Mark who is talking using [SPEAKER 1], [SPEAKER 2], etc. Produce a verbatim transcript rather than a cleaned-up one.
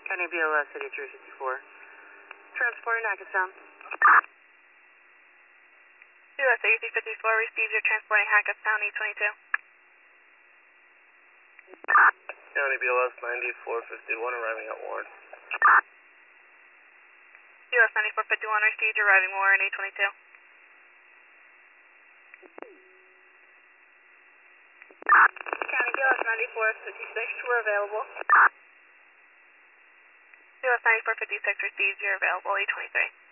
[SPEAKER 1] County B L S eighty-three fifty-four. Transporting Hackettstown.
[SPEAKER 2] B L S eighty-three fifty-four, received your transporting Hackettstown E twenty-two.
[SPEAKER 3] County B L S ninety-four fifty-one, arriving at Warren.
[SPEAKER 2] B L S ninety-four fifty-one, received your arriving Warren E twenty-two.
[SPEAKER 1] County B L S ninety-four fifty-six, we're available.
[SPEAKER 2] B L S ninety-four fifty-six, received your available E twenty-three.